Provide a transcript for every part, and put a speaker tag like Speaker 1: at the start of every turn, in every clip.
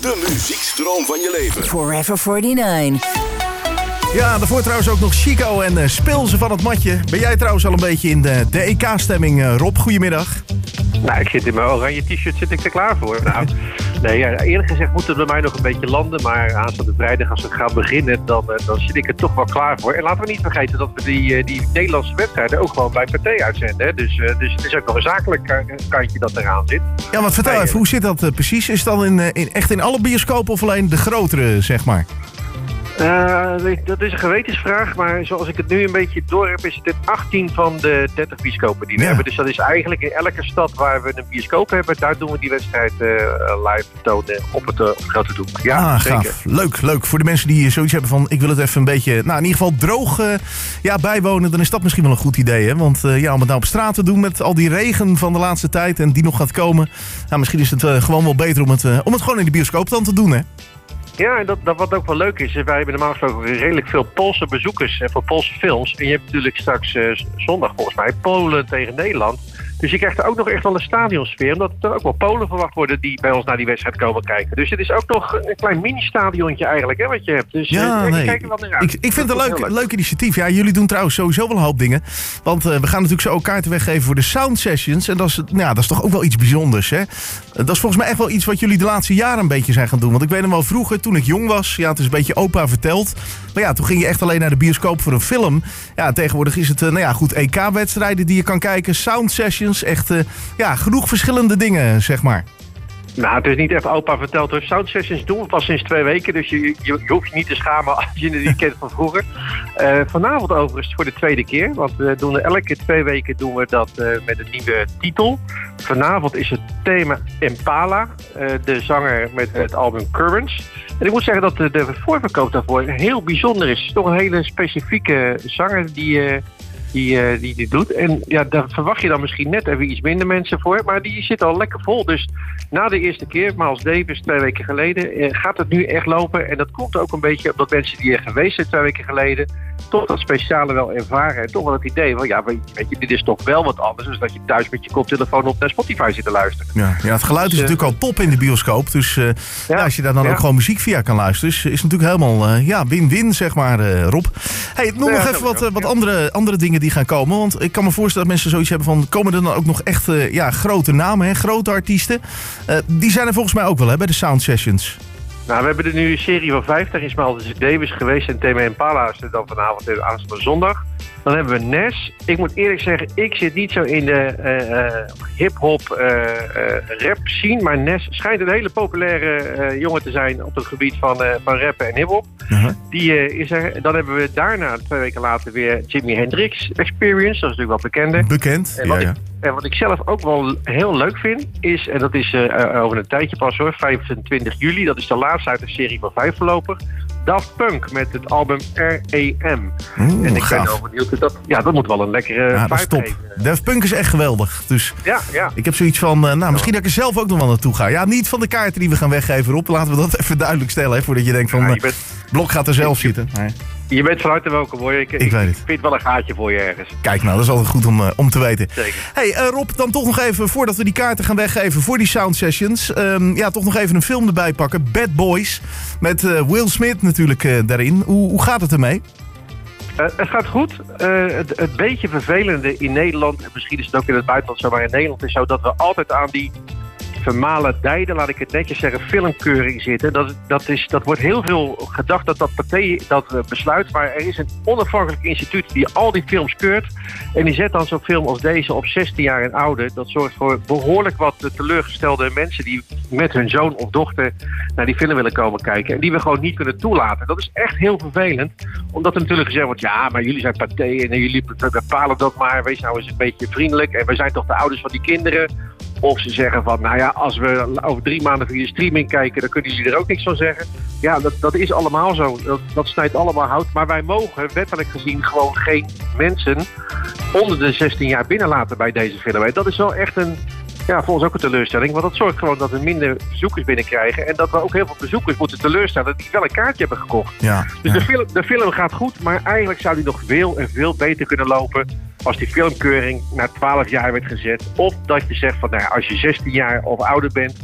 Speaker 1: De muziekstroom van je leven.
Speaker 2: Forever 49.
Speaker 3: Ja, daarvoor trouwens ook nog Chico en Spilzen van het Matje. Ben jij trouwens al een beetje in de EK-stemming, Rob? Goedemiddag.
Speaker 4: Nou, ik zit in mijn oranje t-shirt zit ik er klaar voor. Nou, nee, ja, eerlijk gezegd moet het bij mij nog een beetje landen. Maar aanstaande vrijdag, als we gaan beginnen, dan zit ik er toch wel klaar voor. En laten we niet vergeten dat we die Nederlandse wedstrijden ook gewoon bij Pathé uitzenden. Hè? Dus het is ook nog een zakelijk kantje dat eraan zit.
Speaker 3: Ja, maar vertel even, hoe zit dat precies? Is het dan echt in alle bioscopen of alleen de grotere, zeg maar?
Speaker 4: Dat is een gewetensvraag, maar zoals ik het nu een beetje door heb, is het in 18 van de 30 bioscopen die we hebben. Dus dat is eigenlijk in elke stad waar we een bioscoop hebben, daar doen we die wedstrijd live tonen op het grote doek. Ja, zeker.
Speaker 3: Gaaf. Leuk. Voor de mensen die zoiets hebben van, ik wil het even een beetje, in ieder geval droog bijwonen, dan is dat misschien wel een goed idee. Hè? Want om het nou op straat te doen met al die regen van de laatste tijd en die nog gaat komen, misschien is het gewoon wel beter om het gewoon in de bioscoop dan te doen, hè?
Speaker 4: Ja, en dat wat ook wel leuk is, wij hebben normaal gesproken redelijk veel Poolse bezoekers voor Poolse films. En je hebt natuurlijk straks zondag volgens mij Polen tegen Nederland. Dus je krijgt er ook nog echt wel een stadionsfeer, omdat er ook wel Polen verwacht worden die bij ons naar die wedstrijd komen kijken. Dus het is ook nog een klein mini-stadiontje eigenlijk, hè, wat je hebt. Dus kijk er wel naar uit.
Speaker 3: Ik vind het een leuk initiatief. Ja, jullie doen trouwens sowieso wel een hoop dingen. Want we gaan natuurlijk zo ook kaarten weggeven voor de Sound Sessions. En dat is toch ook wel iets bijzonders, hè? Dat is volgens mij echt wel iets wat jullie de laatste jaren een beetje zijn gaan doen. Want ik weet nog wel vroeger, toen ik jong was, het is een beetje opa verteld. Maar ja, toen ging je echt alleen naar de bioscoop voor een film. Ja, tegenwoordig is het, EK-wedstrijden die je kan kijken, Sound Sessions. Echt, genoeg verschillende dingen, zeg maar.
Speaker 4: Nou, het is niet even opa verteld hoor. Sound Sessions doen we pas sinds 2 weken. Dus je hoeft je niet te schamen als je het niet kent van vroeger. Vanavond overigens voor de 2e keer. Want we doen elke 2 weken doen we dat met een nieuwe titel. Vanavond is het thema Impala. De zanger met het album Currents. En ik moet zeggen dat de voorverkoop daarvoor heel bijzonder is. Het is toch een hele specifieke zanger die doet. En ja, daar verwacht je dan misschien net even iets minder mensen voor. Maar die zit al lekker vol. Dus na de eerste keer, Miles Davis 2 weken geleden, gaat het nu echt lopen. En dat komt ook een beetje omdat mensen die er geweest zijn 2 weken geleden, toch dat speciale wel ervaren. En toch wel het idee van, weet je, dit is toch wel wat anders dan dat je thuis met je koptelefoon op naar Spotify zit te luisteren. Ja, het geluid is natuurlijk al top in de bioscoop. Dus als je daar dan ook gewoon muziek via kan luisteren, is natuurlijk helemaal win-win, zeg maar, Rob. Hey, noem nog even wat andere dingen die gaan komen. Want ik kan me voorstellen dat mensen zoiets hebben van, komen er dan ook nog echt grote namen, hè, grote artiesten. Die zijn er volgens mij ook wel, hè, bij de Sound Sessions. Nou, we hebben er nu een serie van 5. Daar is Miles Davis geweest en thema Impala is er dan vanavond en aanstaande zondag. Dan hebben we Nes. Ik moet eerlijk zeggen, ik zit niet zo in de hip-hop rap scene. Maar Nes schijnt een hele populaire jongen te zijn op het gebied van rappen en hip-hop. Uh-huh. Die is er. Dan hebben we daarna 2 weken later weer Jimi Hendrix Experience. Dat is natuurlijk wel bekende.
Speaker 3: Bekend,
Speaker 4: En wat ik zelf ook wel heel leuk vind is, en dat is over een tijdje pas hoor, 25 juli, dat is de laatste uit de serie van 5 voorlopig. Daft Punk met het album R.E.M. En ik ben wel benieuwd, dat moet wel een lekkere vibe geven.
Speaker 3: Daft Punk is echt geweldig. Dus
Speaker 4: ja.
Speaker 3: Ik heb zoiets van, misschien dat ik er zelf ook nog wel naartoe ga. Ja, niet van de kaarten die we gaan weggeven, Rob. Laten we dat even duidelijk stellen, hè, voordat je denkt van, Blok gaat er zelf zitten. Nee.
Speaker 4: Je bent van harte welkom hoor. Ik weet het. Ik vind wel een gaatje voor je ergens.
Speaker 3: Kijk nou, dat is altijd goed om te weten.
Speaker 4: Zeker.
Speaker 3: Hey Rob, dan toch nog even, voordat we die kaarten gaan weggeven voor die Sound Sessions. Toch nog even een film erbij pakken. Bad Boys. Met Will Smith natuurlijk daarin. Hoe gaat het ermee?
Speaker 4: Het gaat goed. Het beetje vervelende in Nederland, en misschien is het ook in het buitenland zo, maar in Nederland is zo dat we altijd aan die vermalendijde, laat ik het netjes zeggen, filmkeuring zitten. Dat wordt heel veel gedacht dat Pathé dat besluit, maar er is een onafhankelijk instituut die al die films keurt en die zet dan zo'n film als deze op 16 jaar en ouder. Dat zorgt voor behoorlijk wat teleurgestelde mensen die met hun zoon of dochter naar die film willen komen kijken en die we gewoon niet kunnen toelaten. Dat is echt heel vervelend, omdat er natuurlijk gezegd wordt, ja, maar jullie zijn Pathé en jullie bepalen dat maar, wees nou eens een beetje vriendelijk en wij zijn toch de ouders van die kinderen. Of ze zeggen van, als we over 3 maanden via streaming kijken, dan kunnen jullie er ook niks van zeggen. Ja, dat is allemaal zo. Dat snijdt allemaal hout. Maar wij mogen wettelijk gezien gewoon geen mensen onder de 16 jaar binnenlaten bij deze film. Dat is wel echt volgens ook een teleurstelling. Want dat zorgt gewoon dat we minder bezoekers binnenkrijgen. En dat we ook heel veel bezoekers moeten teleurstellen die wel een kaartje hebben gekocht. Ja, dus de film gaat goed, maar eigenlijk zou die nog veel en veel beter kunnen lopen als die filmkeuring naar 12 jaar werd gezet. Of dat je zegt van, als je 16 jaar of ouder bent,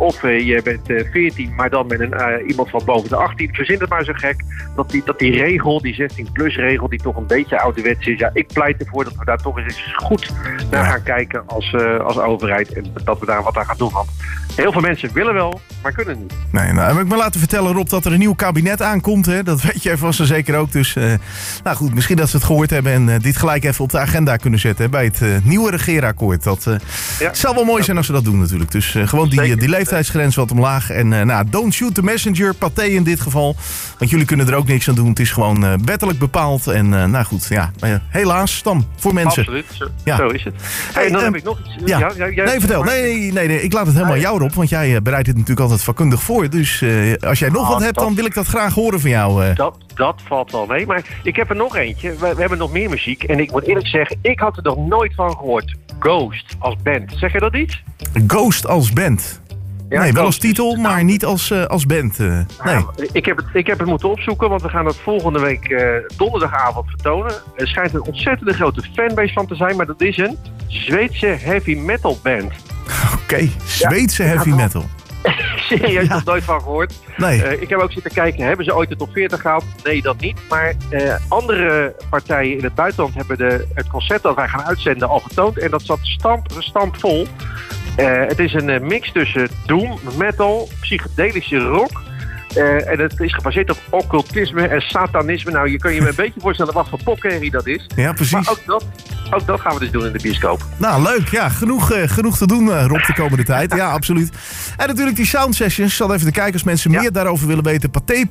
Speaker 4: Of je bent 14, maar dan met iemand van boven de 18. Verzin het maar zo gek. Dat die regel, die 16-plus regel, die toch een beetje ouderwets is. Ja, ik pleit ervoor dat we daar toch eens goed naar gaan kijken als overheid. En dat we daar wat aan gaan doen. Want heel veel mensen willen wel, maar kunnen niet.
Speaker 3: Nee, nou, heb ik me laten vertellen, Rob, dat er een nieuw kabinet aankomt. Hè? Dat weet jij vast en zeker ook. Dus nou goed, misschien dat ze het gehoord hebben en dit gelijk even op de agenda kunnen zetten. Hè, bij het nieuwe regeerakkoord. Dat zou wel mooi zijn als ze dat doen natuurlijk. Dus gewoon die leeftijdsgrens wat omlaag. En don't shoot the messenger, Pathé in dit geval. Want jullie kunnen er ook niks aan doen. Het is gewoon wettelijk bepaald. En nou goed, helaas dan voor mensen.
Speaker 4: Absoluut, zo is het. Hey, en dan heb ik nog iets.
Speaker 3: Nee, vertel. Nee, ik laat het helemaal jou op. Want jij bereidt het natuurlijk altijd vakkundig voor. Dus als jij nog wat hebt, dan wil ik dat graag horen van jou.
Speaker 4: Dat valt wel mee. Maar ik heb er nog eentje. We hebben nog meer muziek. En ik moet eerlijk zeggen, ik had er nog nooit van gehoord. Ghost als band. Zeg je dat iets?
Speaker 3: Ghost als band? Ja, nee, wel als titel, maar niet als band. Nee.
Speaker 4: Ik heb het moeten opzoeken, want we gaan het volgende week donderdagavond vertonen. Er schijnt een ontzettende grote fanbase van te zijn, maar dat is een Zweedse heavy metal band.
Speaker 3: Oké, Zweedse heavy metal.
Speaker 4: Serieus, nog nooit van gehoord.
Speaker 3: Nee.
Speaker 4: Ik heb ook zitten kijken, hebben ze ooit de top 40 gehaald? Nee, dat niet. Maar andere partijen in het buitenland hebben het concert dat wij gaan uitzenden al getoond. En dat zat stampvol. Het is een mix tussen doom, metal, psychedelische rock. En het is gebaseerd op occultisme en satanisme. Nou, je kan je een beetje voorstellen wat voor popherrie dat is.
Speaker 3: Ja, precies.
Speaker 4: Maar ook dat gaan we dus doen in de bioscoop.
Speaker 3: Nou, leuk. Ja, genoeg te doen, Rob, de komende tijd. Ja, absoluut. En natuurlijk die sound sessions. Ik zal even te kijken als mensen meer daarover willen weten.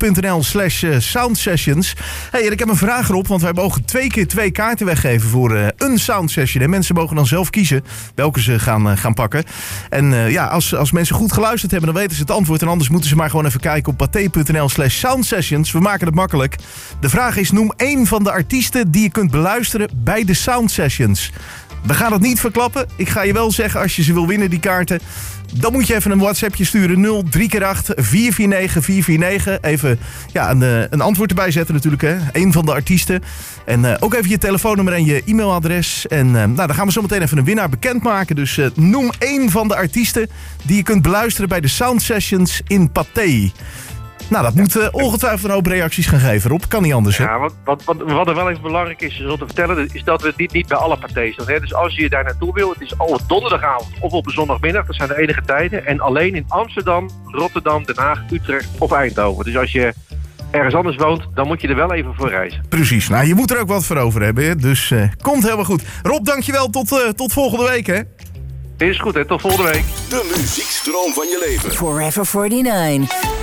Speaker 3: pathé.nl/soundsessions. Hey, en ik heb een vraag, Rob, want wij mogen 2 keer 2 kaarten weggeven voor een sound session. En mensen mogen dan zelf kiezen welke ze gaan pakken. En als mensen goed geluisterd hebben, dan weten ze het antwoord. En anders moeten ze maar gewoon even kijken op pathé.nl/soundsessions. We maken het makkelijk. De vraag is, noem 1 van de artiesten die je kunt beluisteren bij de sound sessions. We gaan het niet verklappen. Ik ga je wel zeggen, als je ze wil winnen, die kaarten, dan moet je even een WhatsAppje sturen. 03x8 449 449. Even een antwoord erbij zetten natuurlijk. Hè. 1 van de artiesten. En ook even je telefoonnummer en je e-mailadres. En dan gaan we zo meteen even een winnaar bekendmaken. Dus noem 1 van de artiesten die je kunt beluisteren bij de sound sessions in Pathé. Nou, dat moet ongetwijfeld een hoop reacties gaan geven, Rob. Kan niet anders, hè?
Speaker 4: Ja, wat er wel even belangrijk is om te vertellen, is dat we dit niet bij alle partij's doen. Hè? Dus als je daar naartoe wil, het is al op donderdagavond of op een zondagmiddag. Dat zijn de enige tijden. En alleen in Amsterdam, Rotterdam, Den Haag, Utrecht of Eindhoven. Dus als je ergens anders woont, dan moet je er wel even voor reizen.
Speaker 3: Precies. Nou, je moet er ook wat voor over hebben, hè? Dus komt helemaal goed. Rob, dankjewel. Tot volgende week, hè?
Speaker 4: Is goed, hè? Tot volgende week.
Speaker 1: De muziekstroom van je leven.
Speaker 2: Forever 49.